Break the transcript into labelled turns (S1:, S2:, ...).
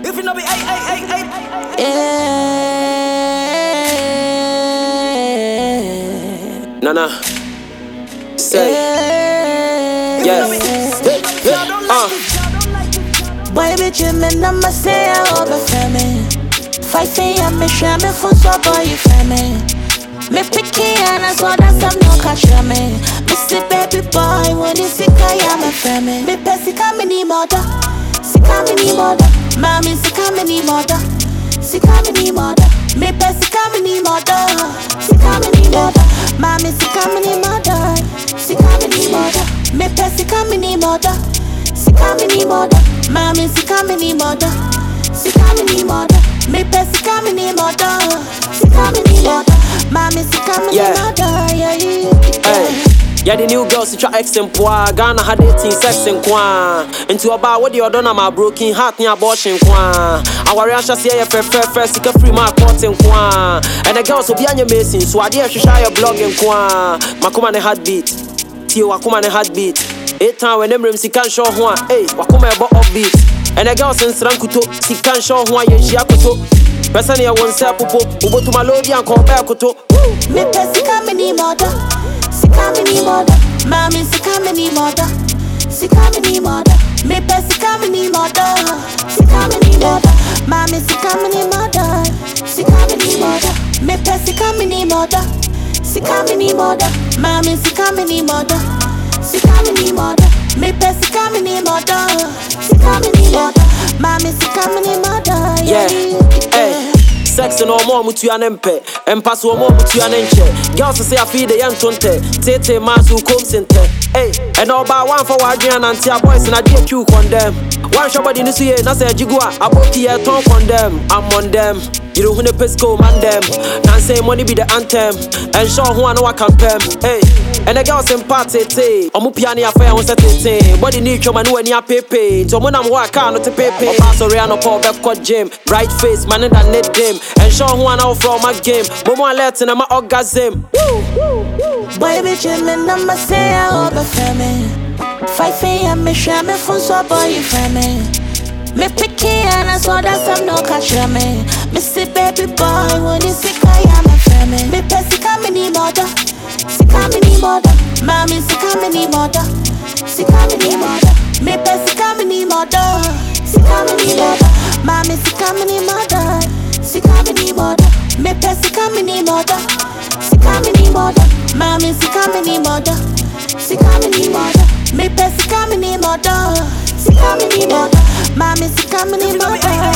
S1: If you know me, ay.
S2: Yeah. Nana. Say. Yes.
S3: Boy, bitch, you mean I'ma say I over family. 5 a.m. me share me phone so boy you family. Me picky and I saw that some no catch me. Me say baby boy when you sick I am a family. Me pessy come any mother, sick come any mother. Mommy sick come any mother, sick come any mother. Me pessy come any mother, sick come any mother. Mommy sick come any mother, sick come any mother. Me pessy come any mother. Sikamini mother, mommy sikamini mother, sikamini mother, me pe sikamini mother, sikamini mother, mommy sikamini mother, yeah.
S2: Yeah, the new girls to try X and Poa. Ghana had 18 sex and Quan. Into about what you done, my broken heart, near abortion Quan. Our reaction say, first, sick free my court and Quan. And the girls will be on your missing, so I dare to share your blog and Quan. Makuma ne heartbeat, Tio Wakuma ne heartbeat. 8 time when them rims, he can't show one. Hey, Wakuma about upbeat. And the girls in Srankuto, he can't show one. Yes, Yakuto. Personally, I won't say Popo, Ubo to my lady and come back to.
S3: Me pesi kamini mother, sikamini mother, mommy sikamini mother, sikamini mother. Me pesi kamini mother, sikamini mother, mommy sikamini mother, sikamini mother. Me pesi kamini mother, sikamini mother, mommy sikamini mother. Sikamini mother, me pe sikamini mother, sikamini mother, mommy sikamini mother,
S2: yeah. Hey, sex no more mutu anempe, empass no more mutu anenche. Girls say I feed the young tonte, tete masu come center. Hey, and all by one for Adrian and tia boys and I dear Q condemn. One shot body this year, na say jigua, aboki a ton condemn. I'm on them. You don't win the pesco man them. Can't say money be the anthem. And show who I know I can pem. Hey, and the girls in party tay. I'm piano affair on Saturday. Body need your man when you pepe. So when I'm working not to pepe. Pass around up all back court gym. Bright face, man and that net them. And show who I know from my game. Momo alert and I'm a orgasm.
S3: Boy, bitch, you mean I'ma say I over family. 5 a.m. me share me phone so boy you family. Me picky and I saw that some no catch me. Me say baby boy when you sick I am a family. Me pe sikamini mother, sikamini mother, mommy sikamini mother, sikamini mother. Me pe sikamini mother, sikamini mother, mommy sikamini mother, sikamini mother. Me pe sikamini mother, sikamini mother, mommy sikamini mother, sikamini mother. Me pe sikamini mother, sikamini mother, mommy sikamini mother.